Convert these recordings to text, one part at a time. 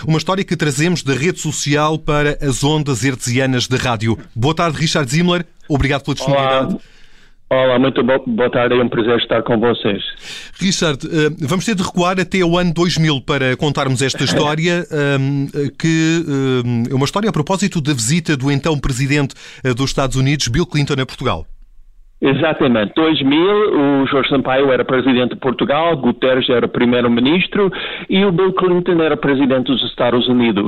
Uma história que trazemos da rede social para as ondas hertzianas da rádio. Boa tarde, Richard Zimler. Obrigado pela disponibilidade. Olá, muito boa tarde. É um prazer estar com vocês. Richard, vamos ter de recuar até o ano 2000 para contarmos esta história, que é uma história a propósito da visita do então Presidente dos Estados Unidos, Bill Clinton, a Portugal. Exatamente. 2000, o Jorge Sampaio era Presidente de Portugal, Guterres era Primeiro-Ministro e o Bill Clinton era Presidente dos Estados Unidos.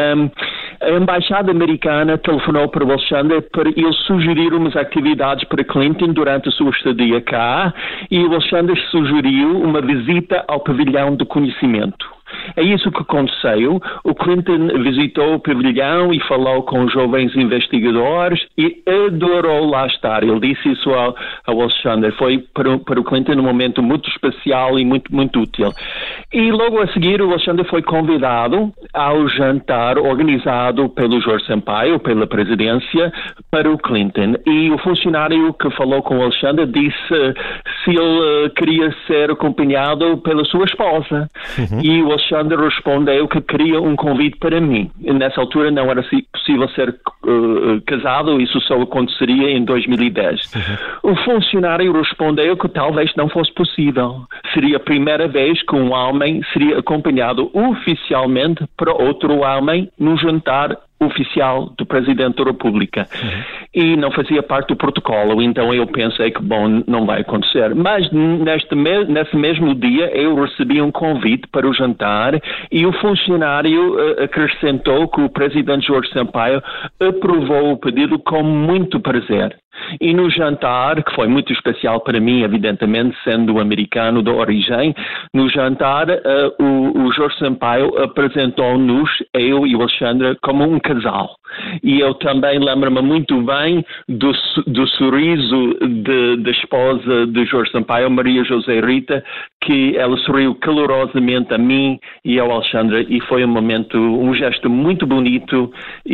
A Embaixada Americana telefonou para o Alexandre para ele sugerir umas atividades para Clinton durante a sua estadia cá e o Alexandre sugeriu uma visita ao Pavilhão do Conhecimento. É isso que aconteceu. O Clinton visitou o pavilhão e falou com os jovens investigadores e adorou lá estar. Ele disse isso ao Alexandre. Foi para o Clinton um momento muito especial e muito útil. E logo a seguir o Alexandre foi convidado ao jantar organizado pelo Jorge Sampaio, pela presidência, para o Clinton. E o funcionário que falou com o Alexandre disse se ele queria ser acompanhado pela sua esposa. E o Alexandre respondeu que queria um convite para mim. Nessa altura não era possível ser casado, isso só aconteceria em 2010. O funcionário respondeu que talvez não fosse possível. Seria a primeira vez que um homem seria acompanhado oficialmente para outro homem num jantar oficial do Presidente da República. E não fazia parte do protocolo, então eu pensei que, bom, não vai acontecer. Mas nesse mesmo dia eu recebi um convite para o jantar e o funcionário acrescentou que o Presidente Jorge Sampaio aprovou o pedido com muito prazer. E no jantar, que foi muito especial para mim, evidentemente, sendo americano de origem, no jantar o Jorge Sampaio apresentou-nos, eu e o Alexandre, como um casal. E eu também lembro-me muito bem do sorriso da esposa de Jorge Sampaio, Maria José Rita, que ela sorriu calorosamente a mim e ao Alexandre e foi um gesto muito bonito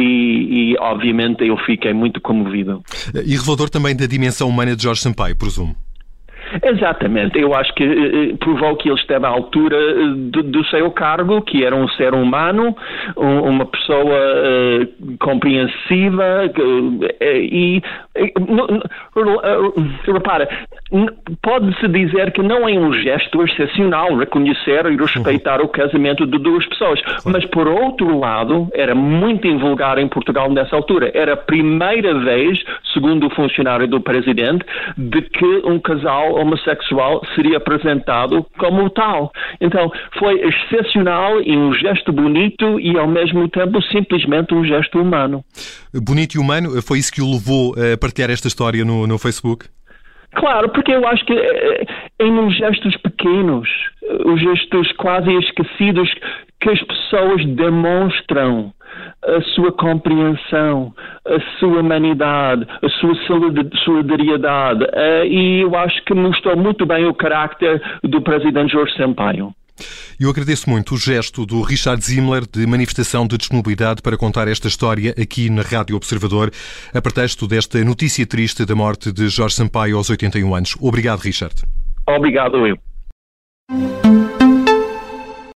e obviamente eu fiquei muito comovido. E revelador também da dimensão humana de Jorge Sampaio, presumo. Exatamente, eu acho que provou que ele esteve à altura do seu cargo, que era um ser humano, uma pessoa compreensiva e repara, pode-se dizer que não é um gesto excepcional reconhecer e respeitar o casamento de duas pessoas, mas por outro lado era muito invulgar em Portugal nessa altura. Era a primeira vez, segundo o funcionário do Presidente, de que um casal homossexual seria apresentado como tal. Então, foi excepcional e um gesto bonito e, ao mesmo tempo, simplesmente um gesto humano. Bonito e humano? Foi isso que o levou a partilhar esta história no Facebook? Claro, porque eu acho que em gestos pequenos, os gestos quase esquecidos que as pessoas demonstram a sua compreensão, a sua humanidade, a sua solidariedade. E eu acho que mostrou muito bem o carácter do Presidente Jorge Sampaio. Eu agradeço muito o gesto do Richard Zimler de manifestação de disponibilidade para contar esta história aqui na Rádio Observador, a pretexto desta notícia triste da morte de Jorge Sampaio aos 81 anos. Obrigado, Richard. Obrigado, eu.